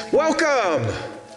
Welcome.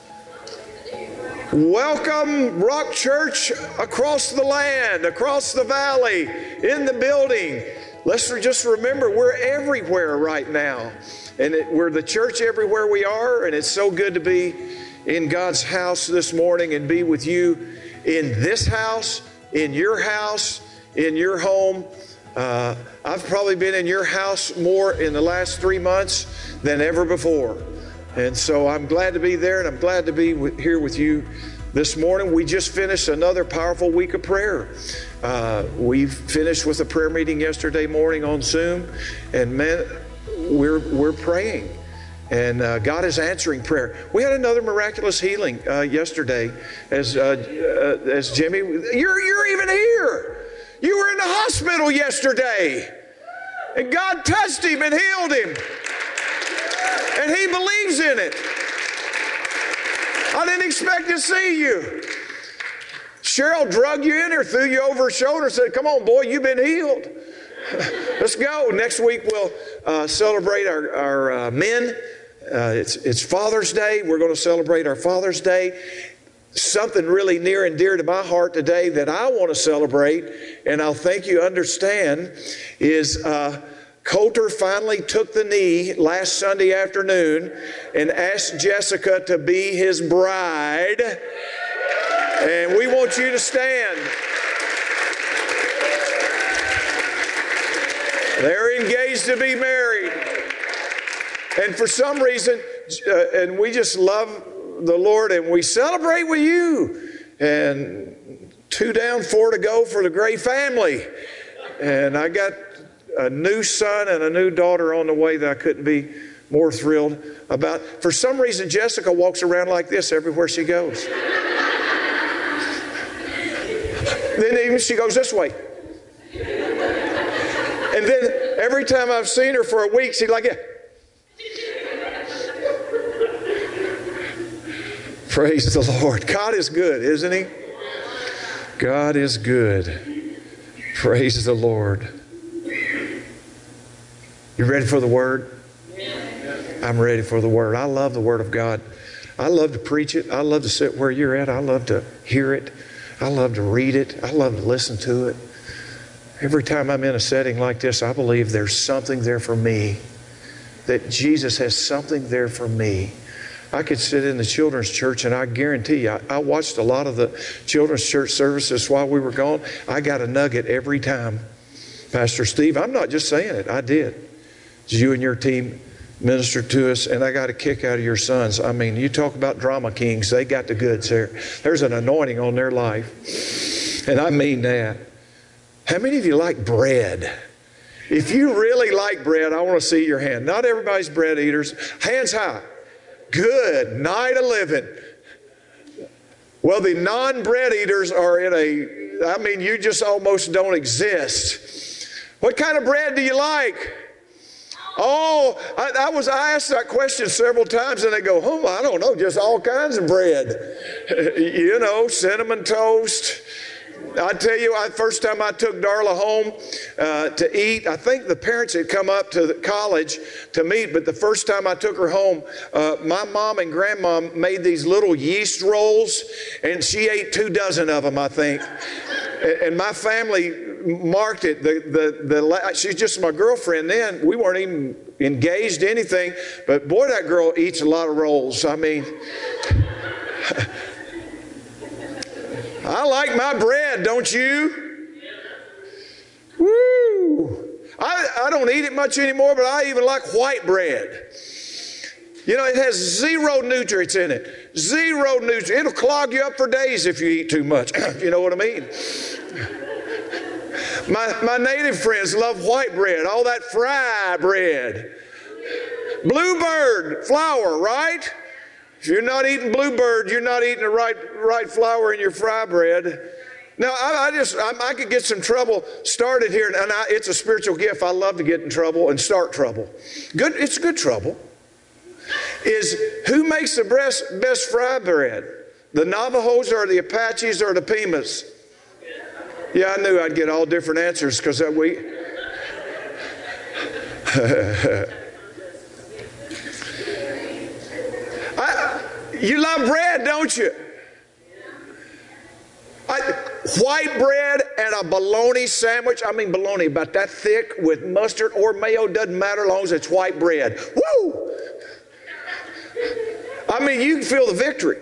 Welcome, Rock Church, across the land, across the valley, in the building. Let's just remember, we're everywhere right now. And we're the church everywhere we are, and it's so good to be in God's house this morning and be with you in this house, in your home. I've probably been in your house more in the last 3 months than ever before. And so I'm glad to be there, and I'm glad to be here with you this morning. We just finished another powerful week of prayer. We finished with a prayer meeting yesterday morning on Zoom, and man, we're praying, and God is answering prayer. We had another miraculous healing yesterday, as Jimmy. You're even here. You were in the hospital yesterday, and God touched him and healed him. And he believes in it. I didn't expect to see you. Cheryl drug you in there, threw you over her shoulder, and said, "Come on, boy, you've been healed. Let's go." Next week we'll celebrate our men. It's Father's Day. We're going to celebrate our Father's Day. Something really near and dear to my heart today that I want to celebrate, and I'll think you understand, is Coulter finally took the knee last Sunday afternoon and asked Jessica to be his bride. And we want you to stand. They're engaged to be married. And for some reason, and we just love the Lord and we celebrate with you. And 2 down, 4 to go for the Gray family. And I got a new son and a new daughter on the way that I couldn't be more thrilled about. For some reason, Jessica walks around like this everywhere she goes. Then even she goes this way. And then every time I've seen her for a week, she's like, yeah. Praise the Lord. God is good, isn't He? God is good. Praise the Lord. You ready for the Word? I'm ready for the Word. I love the Word of God. I love to preach it. I love to sit where you're at. I love to hear it. I love to read it. I love to listen to it. Every time I'm in a setting like this, I believe there's something there for me. That Jesus has something there for me. I could sit in the children's church, and I guarantee you, I watched a lot of the children's church services while we were gone. I got a nugget every time. Pastor Steve, I'm not just saying it. I did. You and your team ministered to us, and I got a kick out of your sons. I mean, you talk about drama kings. They got the goods there. There's an anointing on their life. And I mean that. How many of you like bread? If you really like bread, I want to see your hand. Not everybody's bread eaters. Hands high. Good. Night of living. Well, the non-bread eaters are you just almost don't exist. What kind of bread do you like? Oh, I asked that question several times, and they go, I don't know, just all kinds of bread. Cinnamon toast. I tell you, first time I took Darla home to eat, I think the parents had come up to the college to meet, but the first time I took her home, my mom and grandma made these little yeast rolls, and she ate 2 dozen of them, I think. And my family marked it. She's just my girlfriend then. We weren't even engaged, anything. But boy, that girl eats a lot of rolls. I mean, I like my bread, don't you? Woo! I don't eat it much anymore, but I even like white bread. It has 0 nutrients in it. 0 nutrients. It'll clog you up for days if you eat too much. You know what I mean? My native friends love white bread, all that fry bread. Bluebird flour, right? If you're not eating Bluebird, you're not eating the right flour in your fry bread. Now, I could get some trouble started here, and it's a spiritual gift. I love to get in trouble and start trouble. Good, it's good trouble. Is who makes the best fry bread? The Navajos or the Apaches or the Pimas? Yeah, I knew I'd get all different answers because we... You love bread, don't you? White bread and a bologna sandwich. I mean bologna about that thick with mustard or mayo. Doesn't matter as long as it's white bread. Woo! I mean, you can feel the victory.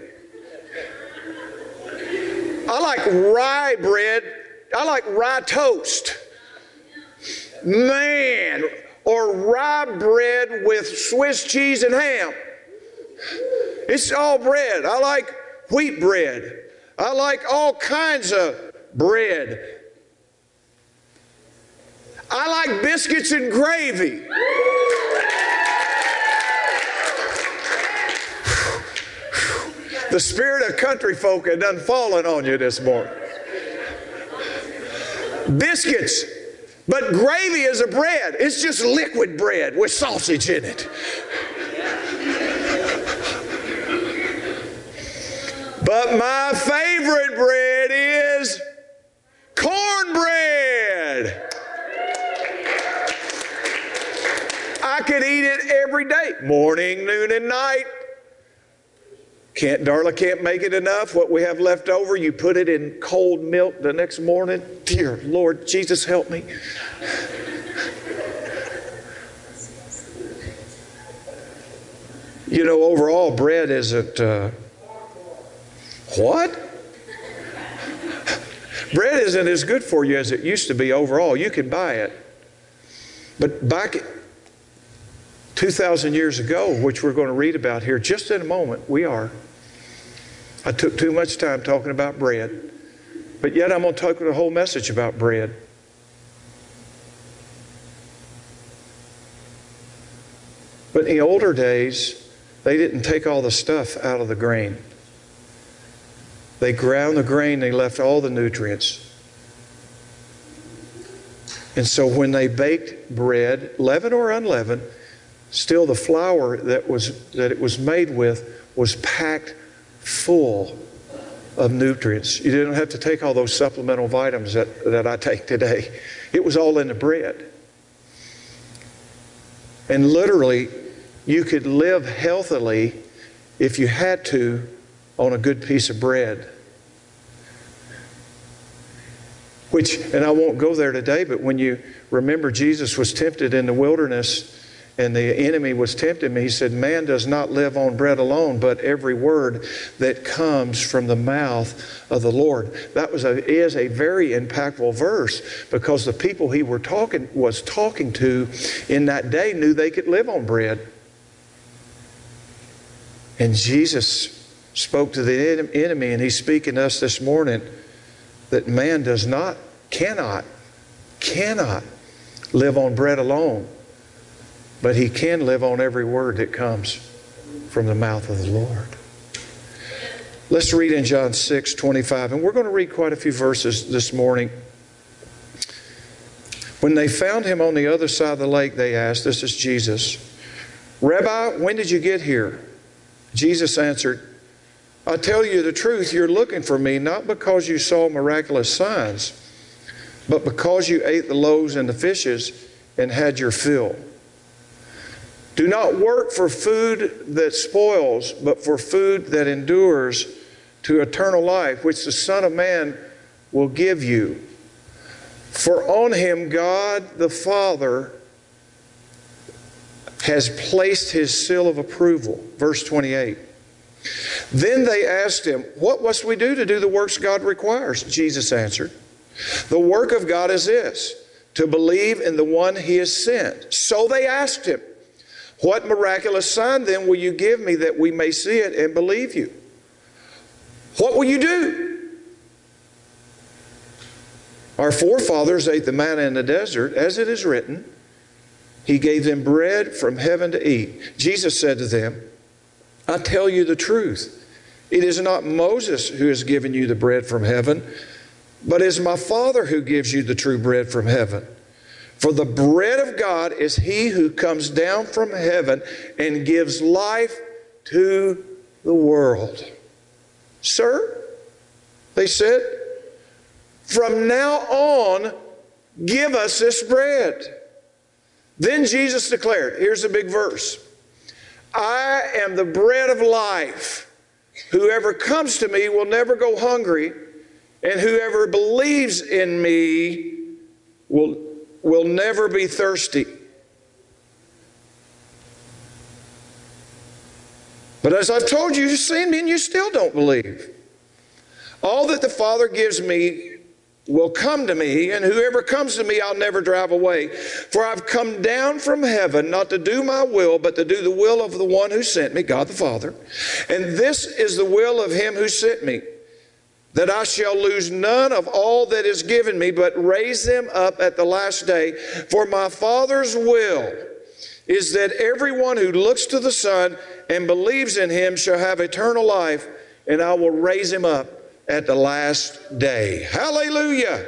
I like rye bread. I like rye toast. Man. Or rye bread with Swiss cheese and ham. It's all bread. I like wheat bread. I like all kinds of bread. I like biscuits and gravy. The spirit of country folk had done fallen on you this morning. Biscuits. But gravy is a bread. It's just liquid bread with sausage in it. But my favorite bread is cornbread. I could eat it every day, morning, noon, and night. Darla can't make it enough. What we have left over, you put it in cold milk the next morning. Dear Lord, Jesus, help me. You know, overall, bread isn't... What? Bread isn't as good for you as it used to be overall. You can buy it. But back 2,000 years ago, which we're going to read about here just in a moment, I took too much time talking about bread. But yet I'm going to talk the whole message about bread. But in the older days, they didn't take all the stuff out of the grain. They ground the grain, they left all the nutrients. And so when they baked bread, leavened or unleavened, still the flour that it was made with was packed full of nutrients. You didn't have to take all those supplemental vitamins that I take today. It was all in the bread. And literally, you could live healthily if you had to on a good piece of bread. And I won't go there today, but when you remember Jesus was tempted in the wilderness and the enemy was tempting him, he said, man does not live on bread alone, but every word that comes from the mouth of the Lord. That is a very impactful verse, because the people he was talking to in that day knew they could live on bread. And Jesus spoke to the enemy, and he's speaking to us this morning that man cannot live on bread alone, but he can live on every word that comes from the mouth of the Lord. Let's read in John 6:25, and we're going to read quite a few verses this morning. When they found him on the other side of the lake, they asked, this is Jesus, Rabbi, when did you get here? Jesus answered, I tell you the truth, you're looking for me not because you saw miraculous signs, but because you ate the loaves and the fishes and had your fill. Do not work for food that spoils, but for food that endures to eternal life, which the Son of Man will give you. For on him God the Father has placed his seal of approval. Verse 28. Then they asked him, what must we do to do the works God requires? Jesus answered, the work of God is this, to believe in the one he has sent. So they asked him, what miraculous sign then will you give me that we may see it and believe you? What will you do? Our forefathers ate the manna in the desert, as it is written, he gave them bread from heaven to eat. Jesus said to them, I tell you the truth. It is not Moses who has given you the bread from heaven, but it is my Father who gives you the true bread from heaven. For the bread of God is he who comes down from heaven and gives life to the world. Sir, they said, from now on, give us this bread. Then Jesus declared, here's the big verse, I am the bread of life. Whoever comes to me will never go hungry, and whoever believes in me will never be thirsty. But as I've told you, you've seen me and you still don't believe. All that the Father gives me will come to me, and whoever comes to me I'll never drive away. For I've come down from heaven not to do my will, but to do the will of the one who sent me, God the Father. And this is the will of him who sent me, that I shall lose none of all that is given me, but raise them up at the last day. For my Father's will is that everyone who looks to the Son and believes in him shall have eternal life, and I will raise him up at the last day. Hallelujah!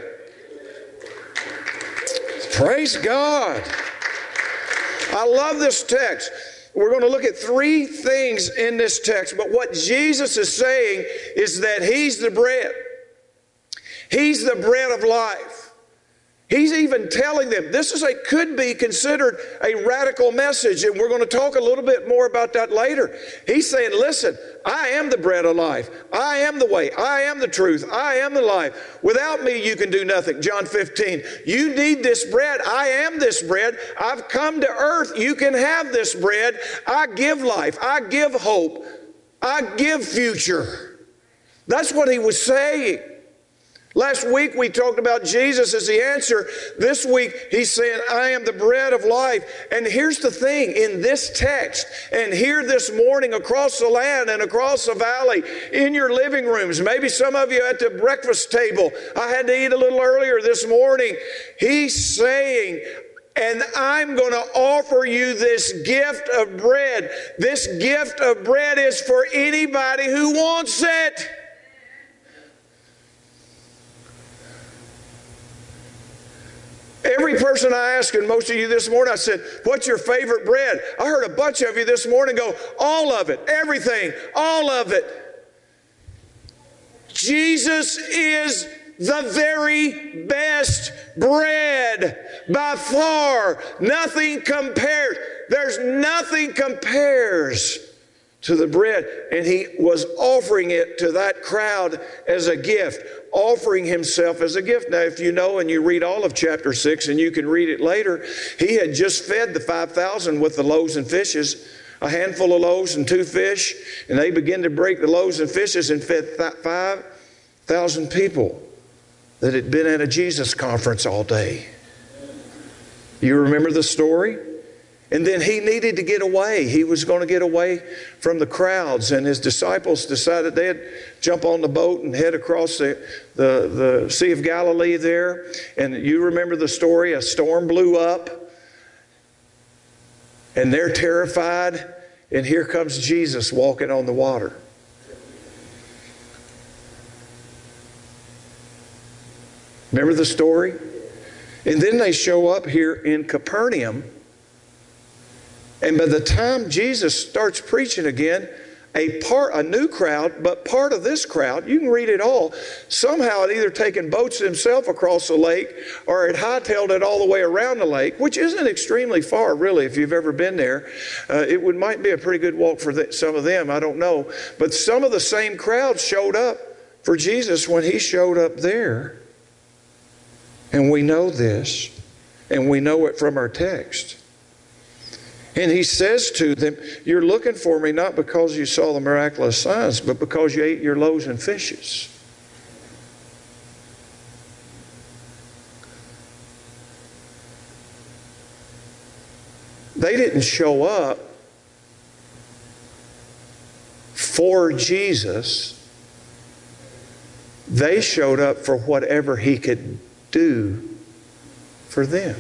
Praise God. I love this text. We're going to look at three things in this text, but what Jesus is saying is that He's the bread. He's the bread of life. He's even telling them this could be considered a radical message, and we're going to talk a little bit more about that later. He's saying, listen, I am the bread of life. I am the way. I am the truth. I am the life. Without me, you can do nothing. John 15. You need this bread. I am this bread. I've come to earth. You can have this bread. I give life. I give hope. I give future. That's what He was saying. Last week we talked about Jesus as the answer. This week He's saying, I am the bread of life. And here's the thing, in this text, and here this morning across the land and across the valley, in your living rooms, maybe some of you at the breakfast table. I had to eat a little earlier this morning. He's saying, and I'm going to offer you this gift of bread. This gift of bread is for anybody who wants it. Every person I asked, and most of you this morning, I said, what's your favorite bread? I heard a bunch of you this morning go, all of it, everything, all of it. Jesus is the very best bread by far. Nothing compares. There's nothing compares to the bread. And He was offering it to that crowd as a gift, offering Himself as a gift. Now, if you know and you read all of chapter 6, and you can read it later, He had just fed the 5,000 with the loaves and fishes, a handful of loaves and 2 fish, and they began to break the loaves and fishes and fed 5,000 people that had been at a Jesus conference all day. You remember the story? And then He needed to get away. He was going to get away from the crowds. And His disciples decided they'd jump on the boat and head across the Sea of Galilee there. And you remember the story. A storm blew up. And they're terrified. And here comes Jesus walking on the water. Remember the story? And then they show up here in Capernaum. And by the time Jesus starts preaching again, a new crowd, but part of this crowd, you can read it all, somehow had either taken boats themselves across the lake or had hightailed it all the way around the lake, which isn't extremely far, really, if you've ever been there. It might be a pretty good walk for some of them, I don't know. But some of the same crowd showed up for Jesus when He showed up there. And we know this, and we know it from our text. And He says to them, you're looking for me not because you saw the miraculous signs, but because you ate your loaves and fishes. They didn't show up for Jesus. They showed up for whatever He could do for them.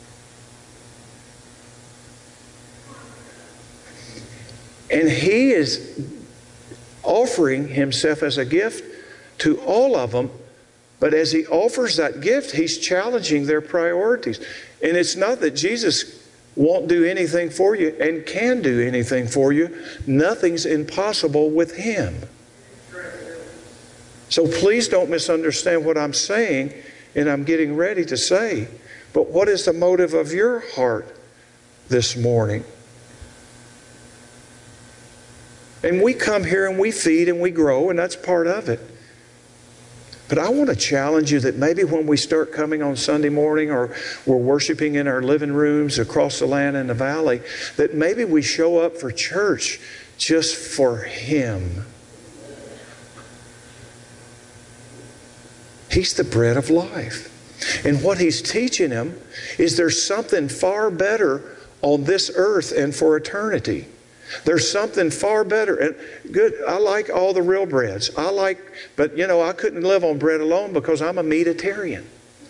And He is offering Himself as a gift to all of them. But as He offers that gift, He's challenging their priorities. And it's not that Jesus won't do anything for you and can do anything for you. Nothing's impossible with Him. So please don't misunderstand what I'm saying and I'm getting ready to say. But what is the motive of your heart this morning? And we come here and we feed and we grow, and that's part of it. But I want to challenge you that maybe when we start coming on Sunday morning, or we're worshiping in our living rooms across the land and the valley, that maybe we show up for church just for Him. He's the bread of life. And what He's teaching him is there's something far better on this earth and for eternity. There's something far better. And good, I like all the real breads. But I couldn't live on bread alone because I'm a meatitarian.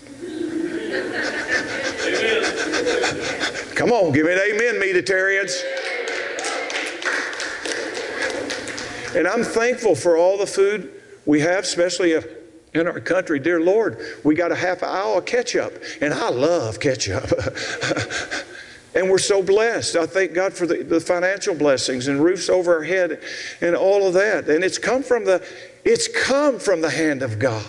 Come on, give me an amen, meatitarians. And I'm thankful for all the food we have, especially in our country. Dear Lord, we got a half an aisle of ketchup, and I love ketchup. And we're so blessed. I thank God for the financial blessings and roofs over our head and all of that. And it's come from the hand of God.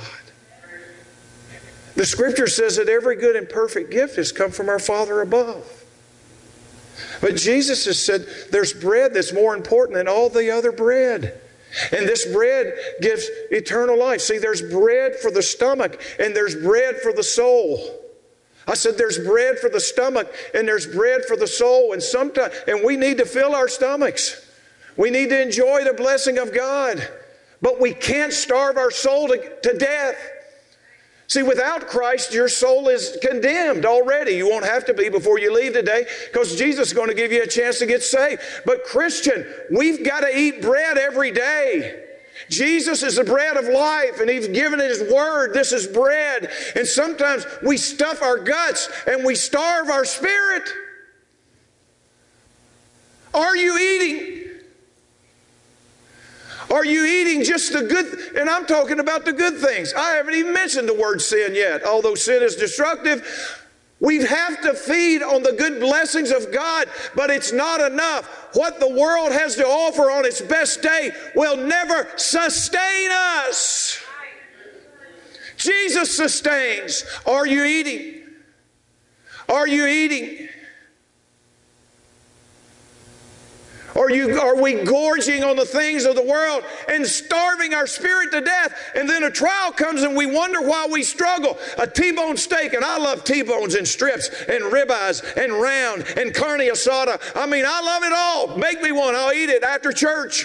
The Scripture says that every good and perfect gift has come from our Father above. But Jesus has said there's bread that's more important than all the other bread. And this bread gives eternal life. See, there's bread for the stomach and there's bread for the soul. I said there's bread for the stomach and there's bread for the soul. And we need to fill our stomachs. We need to enjoy the blessing of God. But we can't starve our soul to death. See, without Christ, your soul is condemned already. You won't have to be before you leave today because Jesus is going to give you a chance to get saved. But Christian, we've got to eat bread every day. Jesus is the bread of life, and He's given His Word. This is bread. And sometimes we stuff our guts and we starve our spirit. Are you eating? Are you eating just the good? And I'm talking about the good things. I haven't even mentioned the word sin yet. Although sin is destructive, we have to feed on the good blessings of God, but it's not enough. What the world has to offer on its best day will never sustain us. Jesus sustains. Are you eating? Are you eating? Are we gorging on the things of the world and starving our spirit to death? And then a trial comes and we wonder why we struggle. A T-bone steak, and I love T-bones and strips and ribeyes and round and carne asada. I mean, I love it all. Make me one. I'll eat it after church.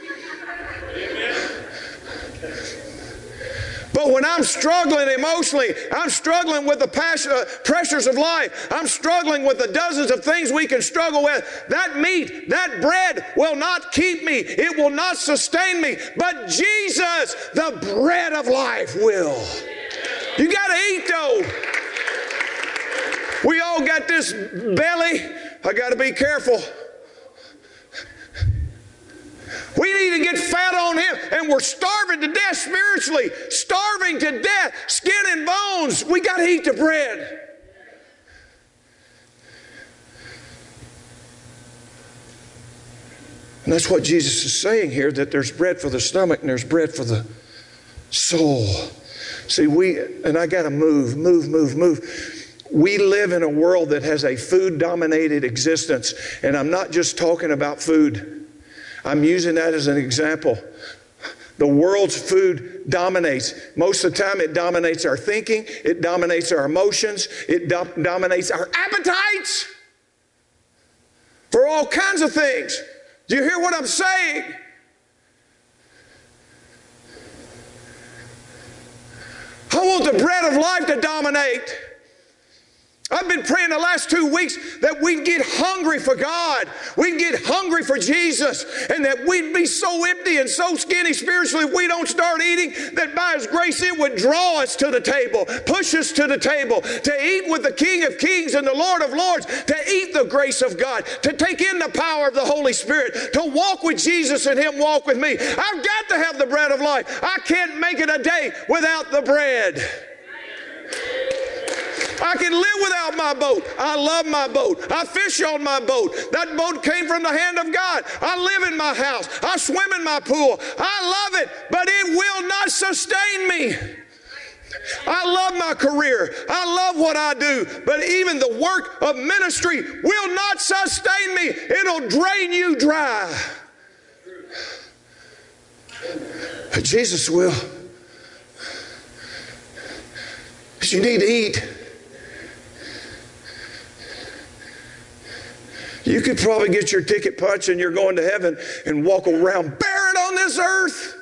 But when I'm struggling emotionally, I'm struggling with the pressures of life, I'm struggling with the dozens of things we can struggle with, that meat, that bread will not keep me. It will not sustain me. But Jesus, the bread of life, will. You got to eat, though. We all got this belly. I got to be careful. We need to get fat on Him, and we're starving to death spiritually, starving to death, skin and bones. We got to eat the bread. And that's what Jesus is saying here, that there's bread for the stomach and there's bread for the soul. See, and I got to move. We live in a world that has a food-dominated existence, and I'm not just talking about food. I'm using that as an example. The world's food dominates. Most of the time it dominates our thinking. It dominates our emotions. It dominates our appetites for all kinds of things. Do you hear what I'm saying? I want the bread of life to dominate. I've been praying the last 2 weeks that we'd get hungry for God. We'd get hungry for Jesus. And that we'd be so empty and so skinny spiritually if we don't start eating, that by His grace it would draw us to the table, push us to the table, to eat with the King of Kings and the Lord of Lords, to eat the grace of God, to take in the power of the Holy Spirit, to walk with Jesus and Him walk with me. I've got to have the bread of life. I can't make it a day without the bread. I can live without my boat. I love my boat. I fish on my boat. That boat came from the hand of God. I live in my house. I swim in my pool. I love it, but it will not sustain me. I love my career. I love what I do, but even the work of ministry will not sustain me. It'll drain you dry. But Jesus will. But you need to eat. You could probably get your ticket punched and you're going to heaven and walk around barren on this earth.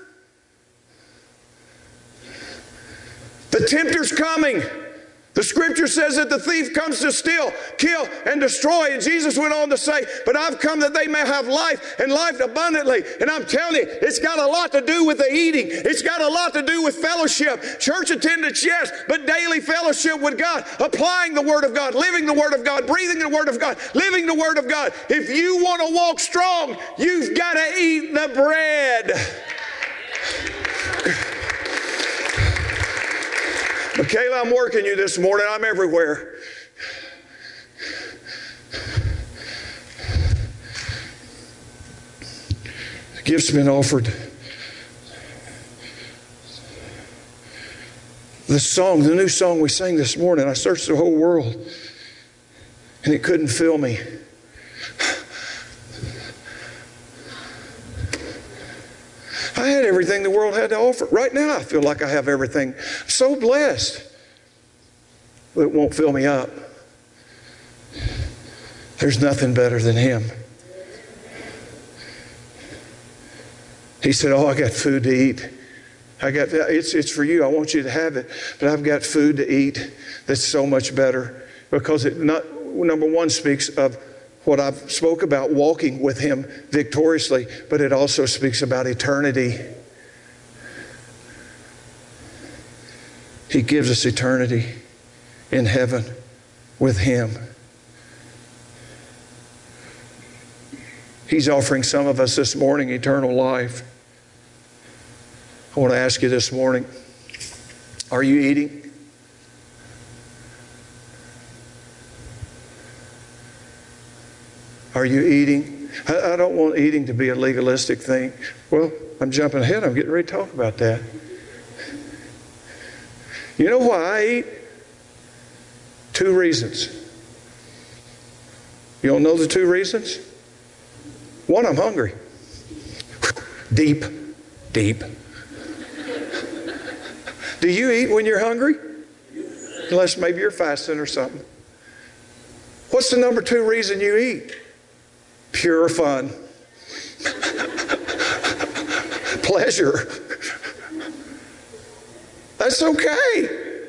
The tempter's coming. The scripture says that the thief comes to steal, kill, and destroy. And Jesus went on to say, but I've come that they may have life and life abundantly. And I'm telling you, it's got a lot to do with the eating. It's got a lot to do with fellowship. Church attendance, yes, but daily fellowship with God. Applying the Word of God, living the Word of God, breathing the Word of God, living the Word of God. If you want to walk strong, you've got to eat the bread. Michaela, I'm working you this morning. I'm everywhere. The gift's been offered. The song, the new song we sang this morning, I searched the whole world and it couldn't fill me. I had everything the world had to offer. Right now, I feel like I have everything. I'm so blessed. But it won't fill me up. There's nothing better than Him. He said, oh, I got food to eat. It's for you. I want you to have it. But I've got food to eat that's so much better. Because it number one speaks of what I've spoke about, walking with Him victoriously, but it also speaks about eternity. He gives us eternity in heaven with Him. He's offering some of us this morning eternal life. I want to ask you this morning, are you eating? Are you eating? I don't want eating to be a legalistic thing. Well, I'm jumping ahead. I'm getting ready to talk about that. You know why I eat? 2 reasons. You don't know the 2 reasons? 1, I'm hungry. Deep. Do you eat when you're hungry? Unless maybe you're fasting or something. What's the number 2 reason you eat? Pure fun. Pleasure. That's okay.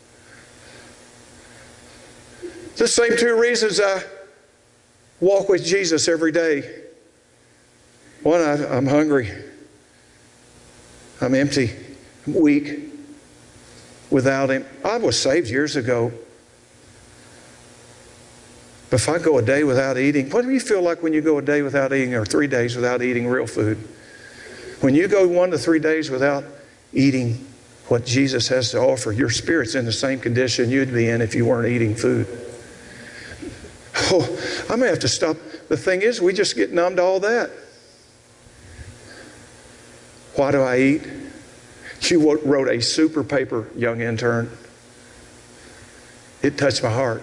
The same 2 reasons I walk with Jesus every day. 1, I'm hungry. I'm empty. I'm weak without Him. I was saved years ago. But if I go a day without eating, what do you feel like when you go a day without eating or 3 days without eating real food? When you go 1 to 3 days without eating what Jesus has to offer, your spirit's in the same condition you'd be in if you weren't eating food. Oh, I may have to stop. The thing is, we just get numb to all that. Why do I eat? You wrote a super paper, young intern. It touched my heart.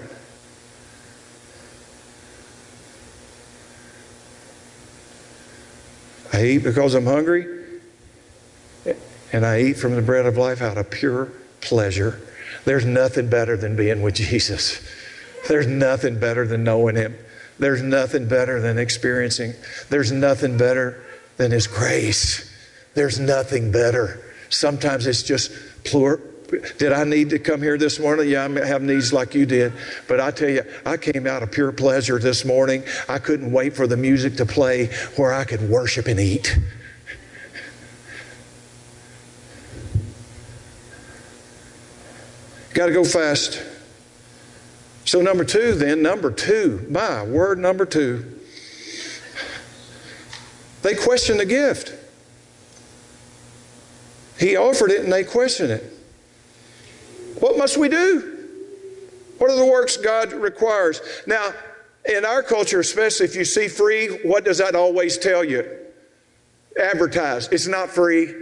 I eat because I'm hungry, and I eat from the bread of life out of pure pleasure. There's nothing better than being with Jesus. There's nothing better than knowing Him. There's nothing better than experiencing. There's nothing better than His grace. There's nothing better. Sometimes it's just pure. Did I need to come here this morning? Yeah, I have needs like you did. But I tell you, I came out of pure pleasure this morning. I couldn't wait for the music to play where I could worship and eat. Got to go fast. So number 2 then, number 2, my word, number 2. They questioned the gift. He offered it and they questioned it. What must we do? What are the works God requires? Now, in our culture, especially if you see free, what does that always tell you? Advertise. It's not free.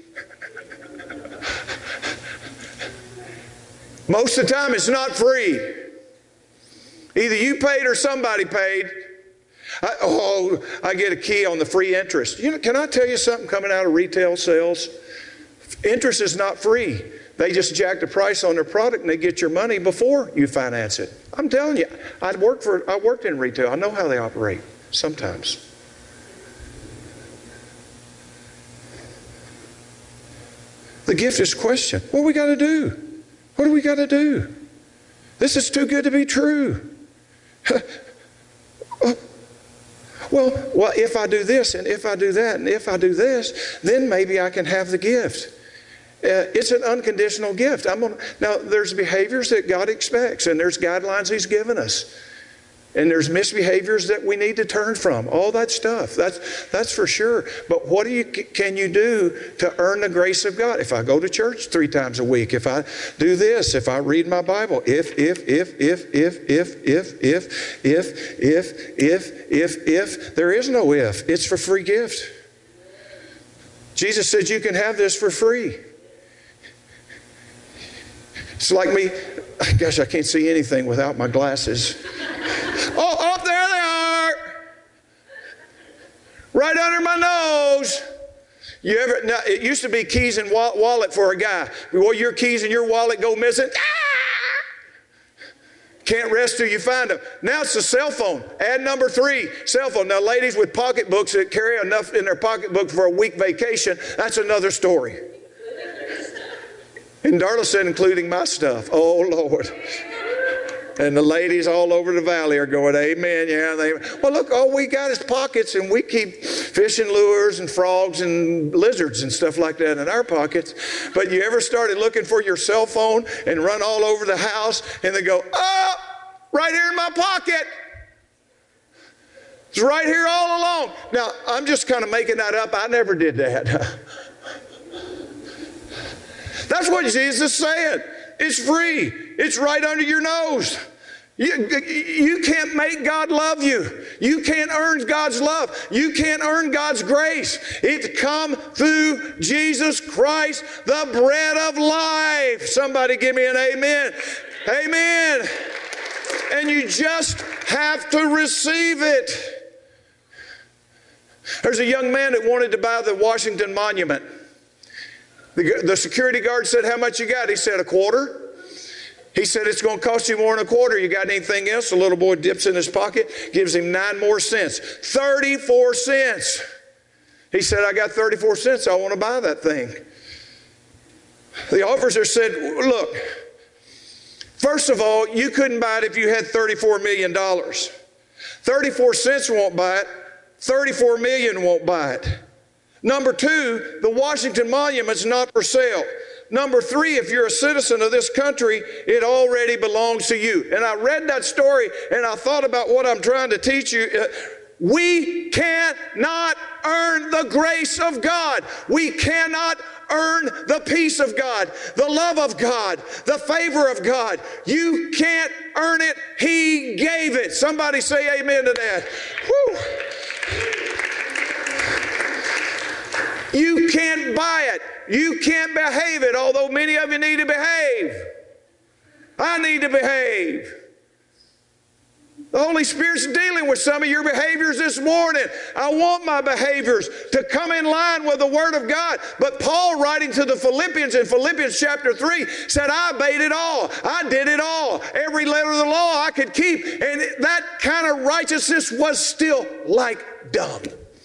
Most of the time, it's not free. Either you paid or somebody paid. I get a key on the free interest. Can I tell you something coming out of retail sales? Interest is not free. They just jack the price on their product and they get your money before you finance it. I'm telling you, I worked in retail. I know how they operate sometimes. The gift is question. What do we got to do? What do we got to do? This is too good to be true. Well, if I do this and if I do that and if I do this, then maybe I can have the gift. It's an unconditional gift. Now, there's behaviors that God expects, and there's guidelines He's given us. And there's misbehaviors that we need to turn from. All that stuff. That's for sure. But what can you do to earn the grace of God? If I go to church 3 times a week, if I do this, if I read my Bible, if, there is no if. It's for free gift. Jesus said you can have this for free. It's like me. Gosh, I can't see anything without my glasses. Oh, there they are. Right under my nose. Now, it used to be keys and wallet for a guy. Well, your keys and your wallet go missing. Can't rest till you find them. Now it's a cell phone. Add number 3, cell phone. Now, ladies with pocketbooks that carry enough in their pocketbook for a week vacation, that's another story. And Darla said, including my stuff. Oh, Lord. And the ladies all over the valley are going, amen. Yeah, well, look, all we got is pockets, and we keep fishing lures and frogs and lizards and stuff like that in our pockets. But you ever started looking for your cell phone and run all over the house, and they go, oh, right here in my pocket. It's right here all along. Now, I'm just kind of making that up. I never did that. That's what Jesus said. It's free. It's right under your nose. You can't make God love you. You can't earn God's love. You can't earn God's grace. It's come through Jesus Christ, the bread of life. Somebody give me an amen. Amen. And you just have to receive it. There's a young man that wanted to buy the Washington Monument. The security guard said, how much you got? He said, $0.25. He said, it's going to cost you more than $0.25. You got anything else? The little boy dips in his pocket, gives him 9 more cents. 34 cents. He said, I got 34 cents. I want to buy that thing. The officer said, look, first of all, you couldn't buy it if you had $34 million. 34 cents won't buy it. 34 million won't buy it. Number 2, the Washington Monument's not for sale. Number 3, if you're a citizen of this country, it already belongs to you. And I read that story and I thought about what I'm trying to teach you. We cannot earn the grace of God. We cannot earn the peace of God, the love of God, the favor of God. You can't earn it. He gave it. Somebody say amen to that. Whew. You can't buy it. You can't behave it, although many of you need to behave. I need to behave. The Holy Spirit's dealing with some of your behaviors this morning. I want my behaviors to come in line with the Word of God. But Paul, writing to the Philippians in Philippians chapter 3, said, I obeyed it all. I did it all. Every letter of the law I could keep. And that kind of righteousness was still like dung.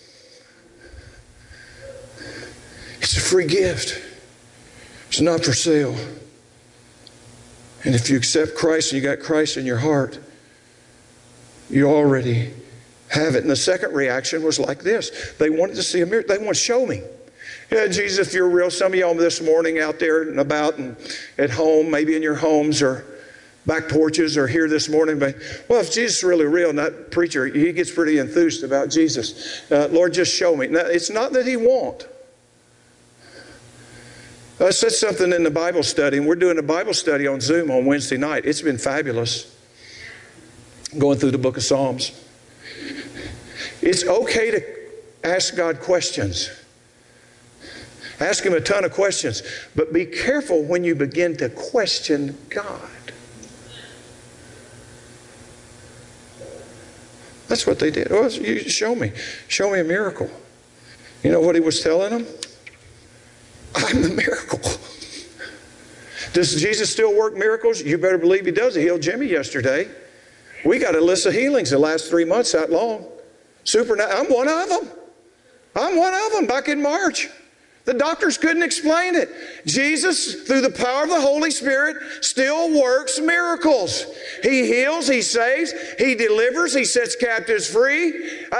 It's a free gift. It's not for sale. And if you accept Christ and you got Christ in your heart, you already have it. And the second reaction was like this. They wanted to see a miracle. They want to show me. Yeah, Jesus, if you're real, some of y'all this morning out there and about and at home, maybe in your homes or back porches or here this morning, but, well, if Jesus is really real, and that preacher, he gets pretty enthused about Jesus. Lord, just show me. Now, it's not that he won't. I said something in the Bible study, and we're doing a Bible study on Zoom on Wednesday night. It's been fabulous, going through the book of Psalms. It's okay to ask God questions. Ask Him a ton of questions, but be careful when you begin to question God. That's what they did. Well, you show me. Show me a miracle. You know what he was telling them? I'm the miracle. Does Jesus still work miracles? You better believe he does. He healed Jimmy yesterday. We got a list of healings the last 3 months that long. I'm one of them. I'm one of them back in March. The doctors couldn't explain it. Jesus, through the power of the Holy Spirit, still works miracles. He heals, he saves, he delivers, he sets captives free.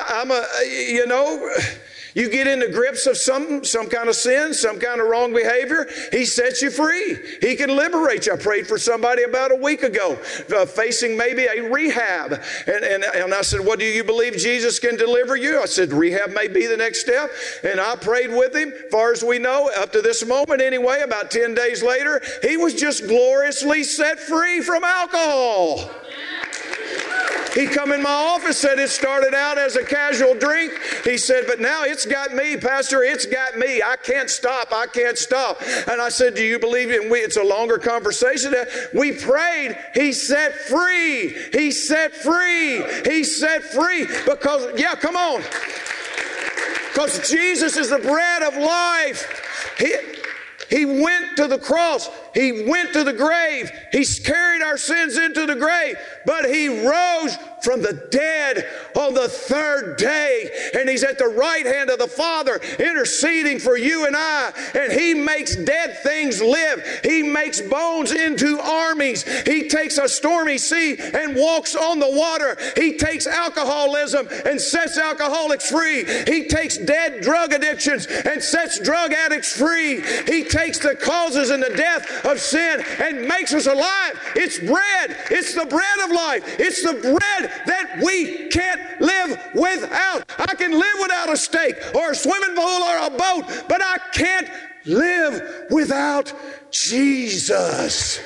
You get into grips of something, some kind of sin, some kind of wrong behavior, he sets you free. He can liberate you. I prayed for somebody about a week ago, facing maybe a rehab. And I said, what do you believe Jesus can deliver you? I said, rehab may be the next step. And I prayed with him. As far as we know, up to this moment anyway, about 10 days later, he was just gloriously set free from alcohol. He come in my office, said it started out as a casual drink. He said, but now it's got me, Pastor, it's got me. I can't stop. I can't stop. And I said, do you believe it? It's a longer conversation. We prayed. He set free. He set free. He set free. Because, yeah, come on. Because Jesus is the bread of life. He went to the cross. He went to the grave. He carried our sins into the grave. But he rose from the dead on the third day. And he's at the right hand of the Father interceding for you and I. And he makes dead things live. He makes bones into armies. He takes a stormy sea and walks on the water. He takes alcoholism and sets alcoholics free. He takes dead drug addictions and sets drug addicts free. He takes the causes and the death of sin and makes us alive. It's bread. It's the bread of life. It's the bread that we can't live without. I can live without a steak or a swimming pool or a boat, but I can't live without Jesus.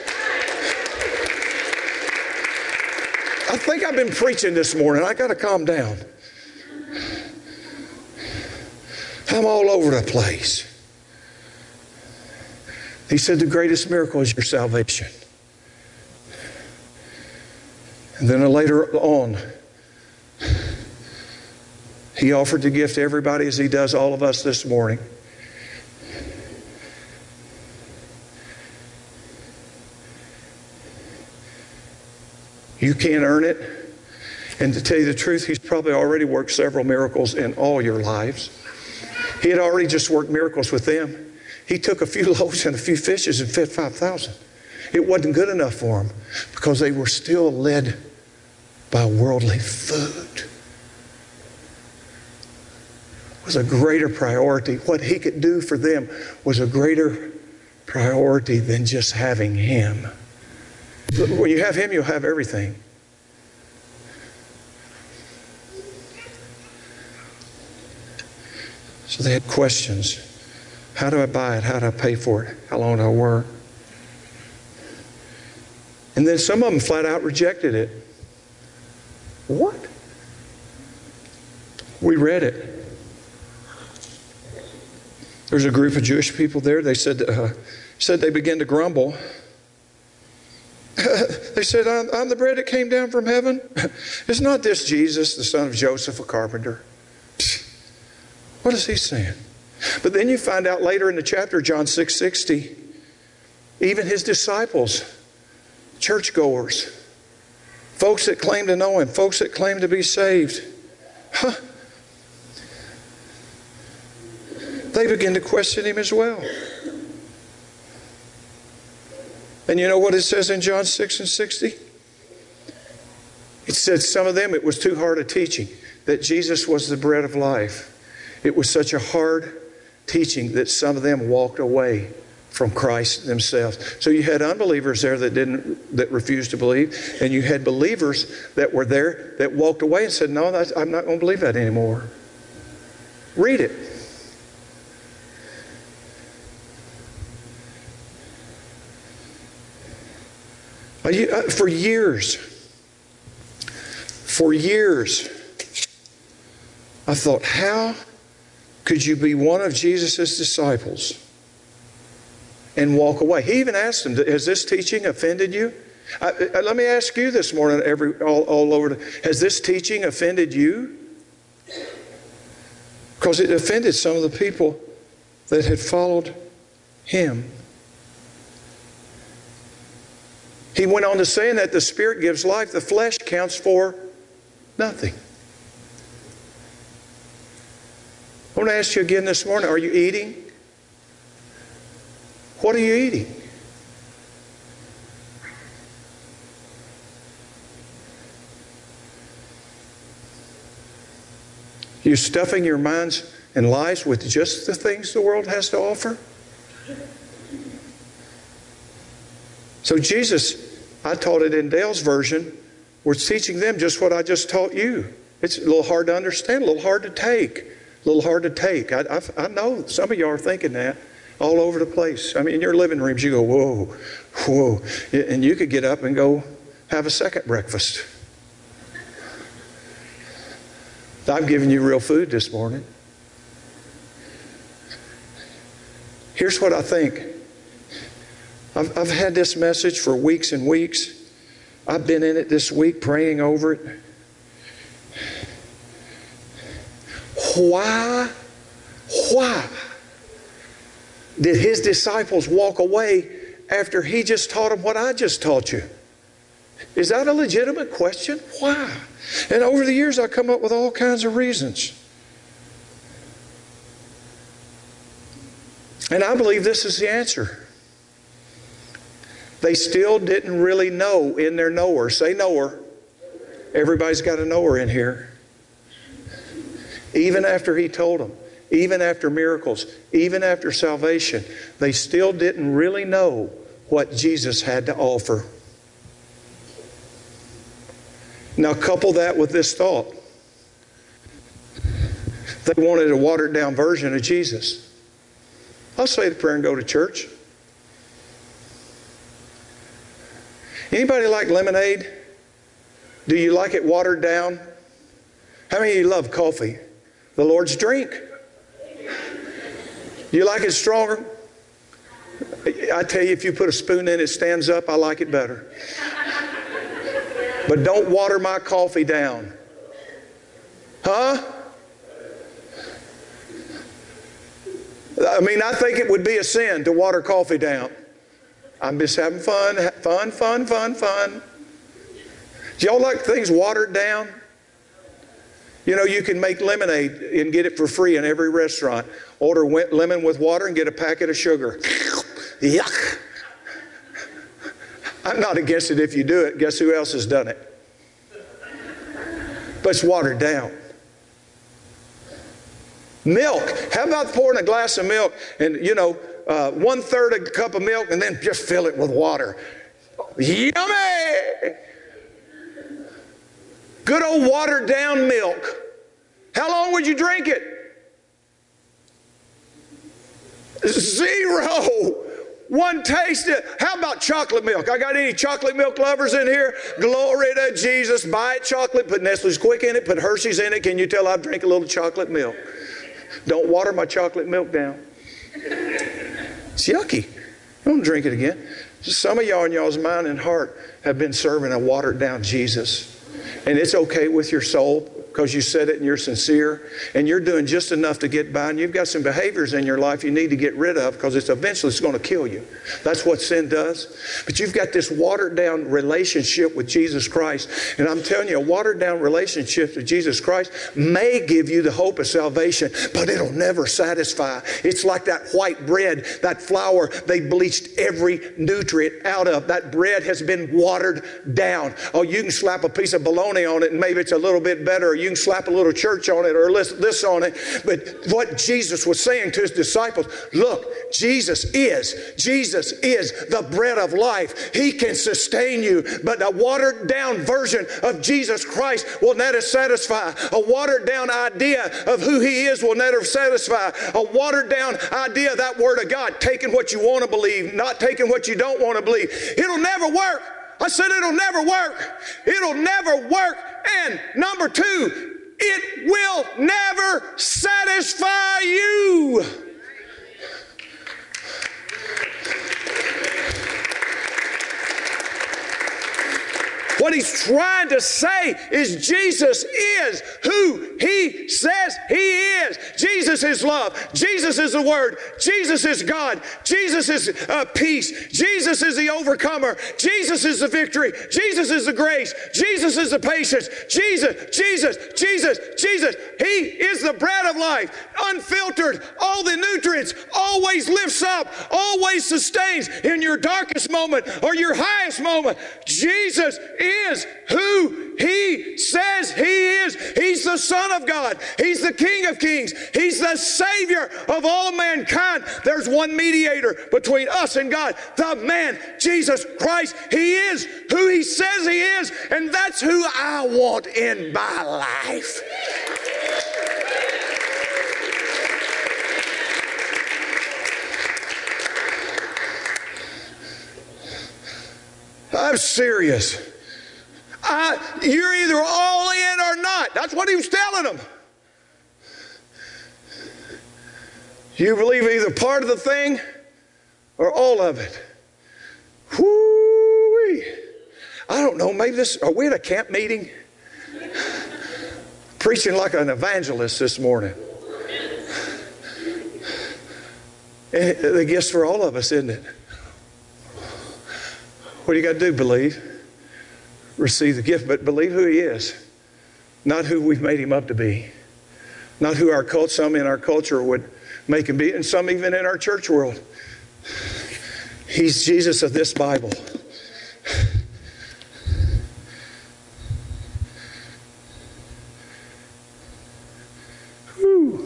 I think I've been preaching this morning. I got to calm down. I'm all over the place. He said the greatest miracle is your salvation. And then later on, he offered the gift to everybody as he does all of us this morning. You can't earn it. And to tell you the truth, he's probably already worked several miracles in all your lives. He had already just worked miracles with them. He took a few loaves and a few fishes and fed 5,000. It wasn't good enough for them because they were still led by worldly food. It was a greater priority. What he could do for them was a greater priority than just having him. When you have him, you'll have everything. So they had questions. How do I buy it? How do I pay for it? How long do I work? And then some of them flat out rejected it. What? We read it. There's a group of Jewish people there. They said they began to grumble. They said, I'm the bread that came down from heaven. Is not this Jesus, the son of Joseph, a carpenter? What is he saying? But then you find out later in the chapter, John 6:60, even his disciples, churchgoers, folks that claim to know him, folks that claim to be saved, they begin to question him as well. And you know what it says in John 6:60? It said some of them, it was too hard a teaching, that Jesus was the bread of life. It was such a hard teaching that some of them walked away from Christ themselves. So you had unbelievers there that refused to believe, and you had believers that were there that walked away and said, no, I'm not going to believe that anymore. Read it. For years, I thought, how could you be one of Jesus' disciples and walk away? He even asked them, has this teaching offended you? Let me ask you this morning, all over, has this teaching offended you? Because it offended some of the people that had followed him. He went on to say that the Spirit gives life, the flesh counts for nothing. I want to ask you again this morning, are you eating? What are you eating? You stuffing your minds and lives with just the things the world has to offer? So Jesus, I taught it in Dale's version, was teaching them just what I just taught you. It's a little hard to understand, a little hard to take. A little hard to take. I know some of you are thinking that all over the place. I mean, in your living rooms, you go, whoa, whoa. And you could get up and go have a second breakfast. I've given you real food this morning. Here's what I think. I've had this message for weeks and weeks. I've been in it this week praying over it. Why did his disciples walk away after he just taught them what I just taught you? Is that a legitimate question? Why? And over the years, I've come up with all kinds of reasons. And I believe this is the answer. They still didn't really know in their knower. Say knower. Everybody's got a knower in here. Even after he told them, even after miracles, even after salvation, they still didn't really know what Jesus had to offer. Now couple that with this thought. They wanted a watered down version of Jesus. I'll say the prayer and go to church. Anybody like lemonade? Do you like it watered down? How many of you love coffee? The Lord's drink. You like it stronger? I tell you, if you put a spoon in it, stands up, I like it better. But don't water my coffee down. Huh? I mean, I think it would be a sin to water coffee down. I'm just having fun. Do y'all like things watered down? You know, you can make lemonade and get it for free in every restaurant. Order lemon with water and get a packet of sugar. Yuck. I'm not against it if you do it. Guess who else has done it? But it's watered down. Milk. How about pouring a glass of milk and, 1/3 a cup of milk and then just fill it with water? Yummy! Good old watered down milk. How long would you drink it? 0. One taste. How about chocolate milk? I got any chocolate milk lovers in here? Glory to Jesus. Buy it chocolate. Put Nestle's Quick in it. Put Hershey's in it. Can you tell I drink a little chocolate milk? Don't water my chocolate milk down. It's yucky. Don't drink it again. Some of y'all in y'all's mind and heart have been serving a watered down Jesus. And it's okay with your soul because you said it and you're sincere and you're doing just enough to get by, and you've got some behaviors in your life you need to get rid of because it's eventually going to kill you. That's what sin does. But you've got this watered down relationship with Jesus Christ, and I'm telling you, a watered down relationship with Jesus Christ may give you the hope of salvation, but it'll never satisfy. It's like that white bread, that flour they bleached every nutrient out of. That bread has been watered down. Oh, you can slap a piece of bologna on it and maybe it's a little bit better, or you can slap a little church on it or this on it. But what Jesus was saying to his disciples, look, Jesus is the bread of life. He can sustain you, but a watered down version of Jesus Christ will never satisfy. A watered down idea of who he is will never satisfy. A watered down idea of that word of God, taking what you want to believe, not taking what you don't want to believe. It'll never work. I said it'll never work. It'll never work. And number 2, it will never satisfy you. What he's trying to say is Jesus is who he says he is. Jesus is love. Jesus is the Word. Jesus is God. Jesus is peace. Jesus is the overcomer. Jesus is the victory. Jesus is the grace. Jesus is the patience. Jesus. He is the bread of life, unfiltered, all the nutrients, always lifts up, always sustains in your darkest moment or your highest moment. Jesus is who he says he is. He's the Son of God. He's the King of Kings. He's the Savior of all mankind. There's one mediator between us and God, the man, Jesus Christ. He is who he says he is, and that's who I want in my life. I'm serious. You're either all in or not. That's what he was telling them. You believe either part of the thing or all of it. Whoo-wee. I don't know, maybe are we at a camp meeting? Preaching like an evangelist this morning. And the gift's for all of us, isn't it? What do you got to do? Believe. Receive the gift, but believe who he is. Not who we've made him up to be. Not who some in our culture would make him be, and some even in our church world. He's Jesus of this Bible. Whew.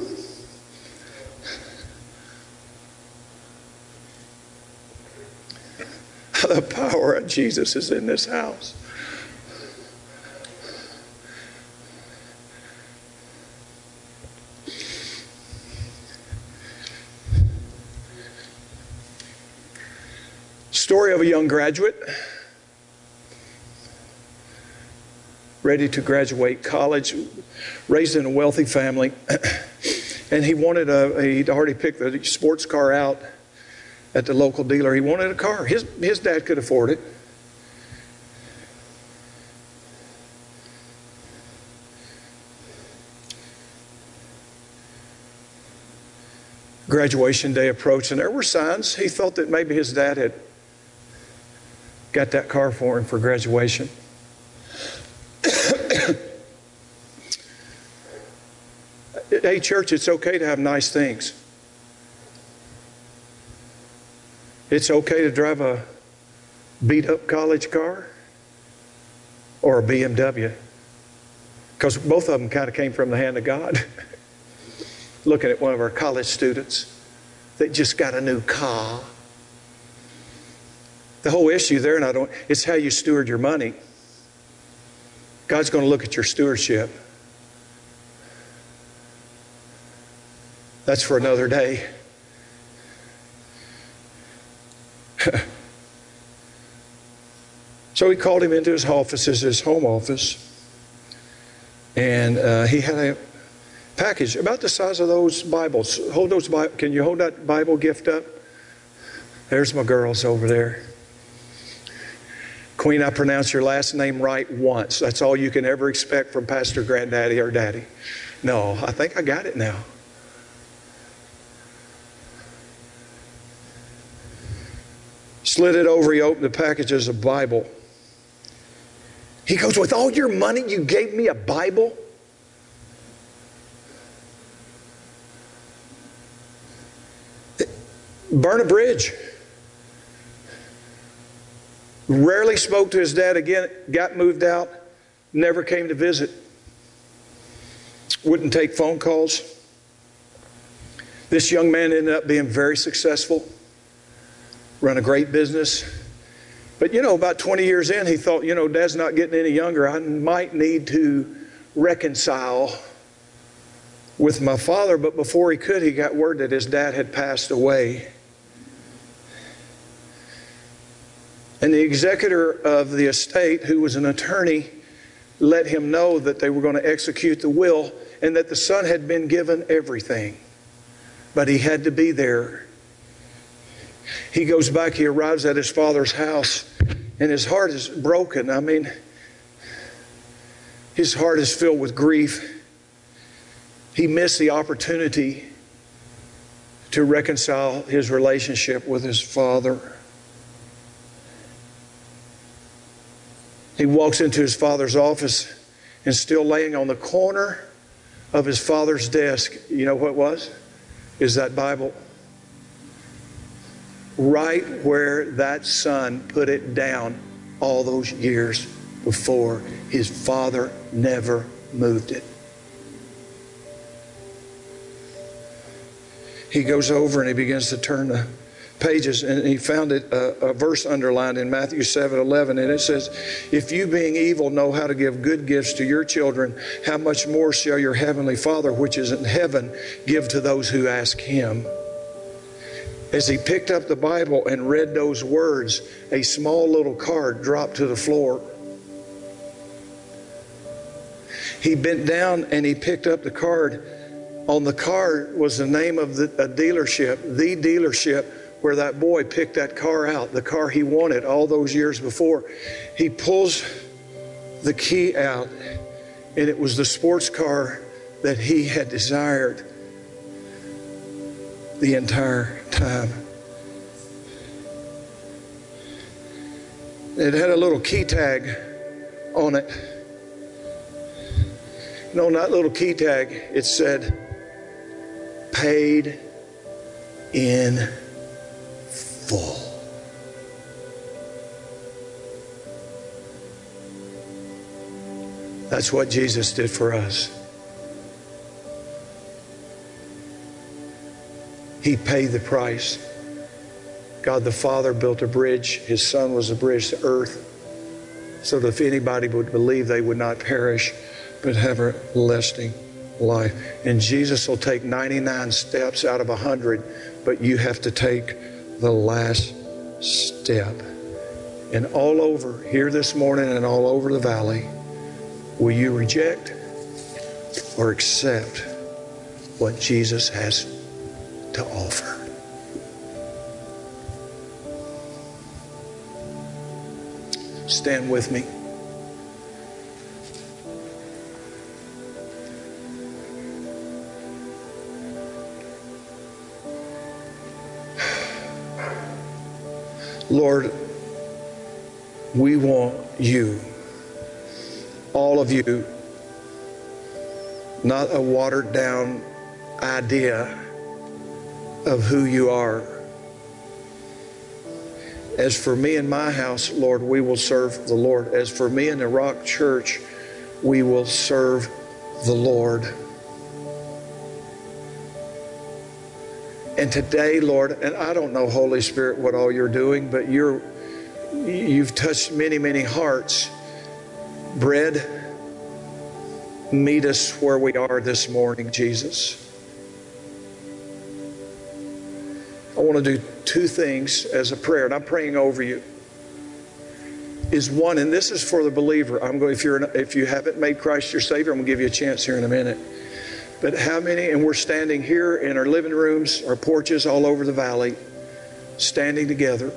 The power of Jesus is in this house. Story of a young graduate ready to graduate college, raised in a wealthy family, and he wanted he'd already picked the sports car out at the local dealer. He wanted a car. His dad could afford it. Graduation day approached, and there were signs. He thought that maybe his dad had got that car for him for graduation. Hey, church, it's okay to have nice things. It's okay to drive a beat-up college car or a BMW, because both of them kind of came from the hand of God. Looking at one of our college students that just got a new car. The whole issue there, it's how you steward your money. God's going to look at your stewardship. That's for another day. So he called him into his office, his home office, and he had a package about the size of those Bibles. Can you hold that Bible gift up? There's my girls over there. Queen, I pronounced your last name right once. That's all you can ever expect from Pastor Granddaddy or Daddy. No, I think I got it now. Slid it over, he opened the package as a Bible. He goes, with all your money, you gave me a Bible? Burn a bridge. Rarely spoke to his dad again, got moved out, never came to visit. Wouldn't take phone calls. This young man ended up being very successful, run a great business. But about 20 years in, he thought, Dad's not getting any younger. I might need to reconcile with my father. But before he could, he got word that his dad had passed away. And the executor of the estate, who was an attorney, let him know that they were going to execute the will and that the son had been given everything. But he had to be there. He goes back, he arrives at his father's house, and his heart is broken. I mean, His heart is filled with grief. He missed the opportunity to reconcile his relationship with his father. He walks into his father's office, and still laying on the corner of his father's desk, you know what it was? Is that Bible. Right where that son put it down all those years before. His father never moved it. He goes over and he begins to turn the pages, and he found a verse underlined in Matthew 7:11, and it says, "If you being evil know how to give good gifts to your children, how much more shall your heavenly Father which is in heaven give to those who ask him?" As he picked up the Bible and read those words, a small little card dropped to the floor. He bent down and he picked up the card. On the card was the name of a dealership, the dealership where that boy picked that car out, the car he wanted all those years before. He pulls the key out, and it was the sports car that he had desired the entire time. It had a little key tag on it. And on that little key tag, it said, "Paid in full." That's what Jesus did for us. He paid the price. God the Father built a bridge. His Son was a bridge to earth, so that if anybody would believe, they would not perish, but have everlasting life. And Jesus will take 99 steps out of 100, but you have to take the last step. And all over here this morning and all over the valley, will you reject or accept what Jesus has to offer? Stand with me. Lord, we want you, all of you, not a watered down idea of who you are. As for me and my house, Lord, we will serve the Lord. As for me and the Rock Church, we will serve the Lord. And today, Lord, and I don't know, Holy Spirit, what all you're doing, but you've touched many, many hearts. Bread, meet us where we are this morning, Jesus. I want to do two things as a prayer, and I'm praying over you. Is one, and this is for the believer. If you haven't made Christ your Savior, I'm going to give you a chance here in a minute. But how many, and we're standing here in our living rooms, our porches all over the valley, standing together,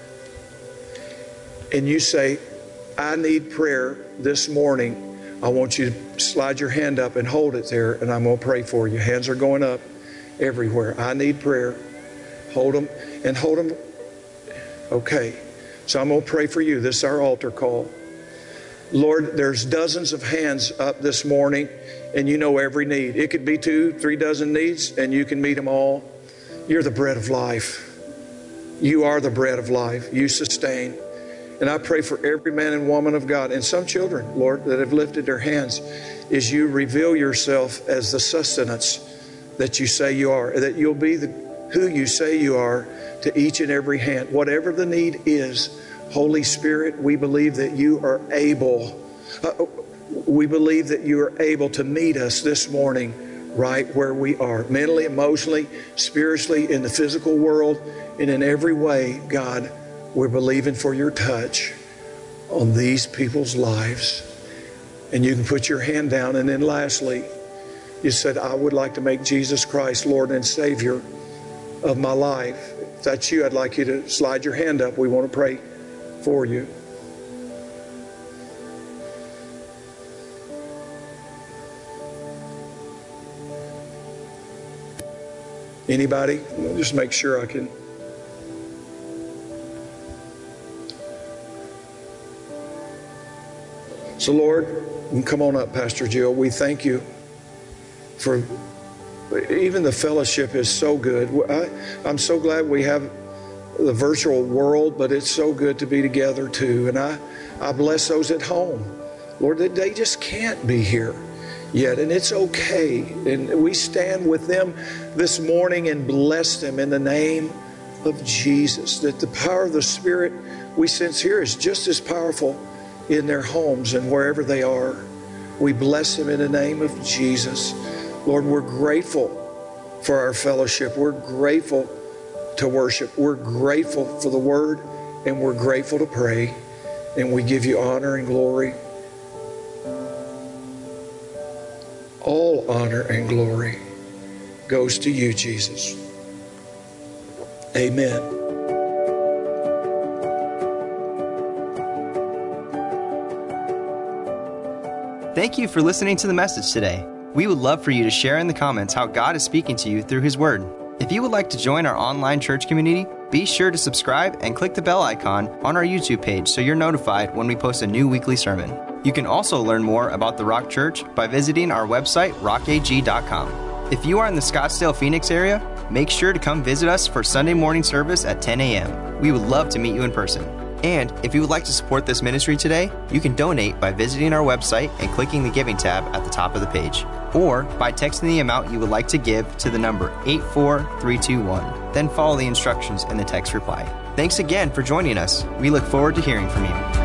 and you say, "I need prayer this morning." I want you to slide your hand up and hold it there, and I'm going to pray for you. Hands are going up everywhere. I need prayer. Hold them and hold them. Okay. So I'm going to pray for you. This is our altar call. Lord, there's dozens of hands up this morning, and you know every need. It could be 2, 3 dozen needs, and you can meet them all. You're the bread of life. You are the bread of life. You sustain. And I pray for every man and woman of God, and some children, Lord, that have lifted their hands, as you reveal yourself as the sustenance that you say you are, that you'll be who you say you are to each and every hand. Whatever the need is, Holy Spirit, we believe that you are able. We believe that you are able to meet us this morning right where we are, mentally, emotionally, spiritually, in the physical world, and in every way. God, we're believing for your touch on these people's lives. And you can put your hand down. And then lastly, you said, "I would like to make Jesus Christ Lord and Savior of my life." If that's you, I'd like you to slide your hand up. We want to pray for you. Anybody? I'll just make sure I can. So Lord, and come on up, Pastor Jill. We thank you for even the fellowship is so good. I'm so glad we have the virtual world, but it's so good to be together too. And I bless those at home, Lord, that they just can't be here yet, and it's okay. And we stand with them this morning and bless them in the name of Jesus, that the power of the Spirit we sense here is just as powerful in their homes and wherever they are. We bless them in the name of Jesus. Lord, we're grateful for our fellowship. We're grateful to worship. We're grateful for the Word, and we're grateful to pray. And we give you honor and glory. All honor and glory goes to you, Jesus. Amen. Thank you for listening to the message today. We would love for you to share in the comments how God is speaking to you through His Word. If you would like to join our online church community, be sure to subscribe and click the bell icon on our YouTube page so you're notified when we post a new weekly sermon. You can also learn more about the Rock Church by visiting our website, rockag.com. If you are in the Scottsdale, Phoenix area, make sure to come visit us for Sunday morning service at 10 a.m. We would love to meet you in person. And if you would like to support this ministry today, you can donate by visiting our website and clicking the Giving tab at the top of the page, or by texting the amount you would like to give to the number 84321. Then follow the instructions in the text reply. Thanks again for joining us. We look forward to hearing from you.